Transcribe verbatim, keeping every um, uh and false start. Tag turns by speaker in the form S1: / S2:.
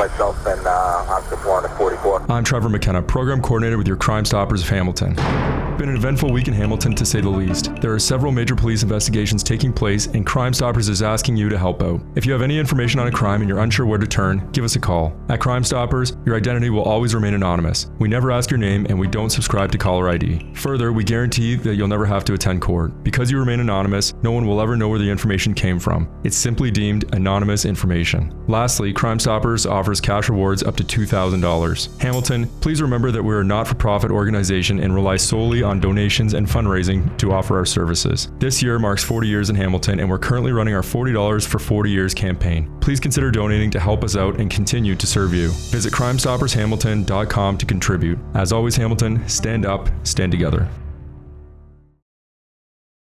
S1: myself and uh, Officer four forty-four.
S2: I'm Trevor McKenna, Program Coordinator with your Crime Stoppers of Hamilton. Been an eventful week in Hamilton, to say the least. There are several major police investigations taking place, and Crime Stoppers is asking you to help out. If you have any information on a crime and you're unsure where to turn, give us a call. At Crime Stoppers, your identity will always remain anonymous. We never ask your name, and we don't subscribe to caller I D. Further, we guarantee that you'll never have to attend court. Because you remain anonymous, no one will ever know where the information came from. It's simply deemed anonymous information. Lastly, Crime Stoppers offers cash rewards up to two thousand dollars. Hamilton, please remember that we're a not-for-profit organization and rely solely on donations and fundraising to offer our services. This year marks forty years in Hamilton, and we're currently running our forty dollars for forty years campaign. Please consider donating to help us out and continue to serve you. Visit crime stoppers hamilton dot com to contribute. As always, Hamilton, stand up, stand together.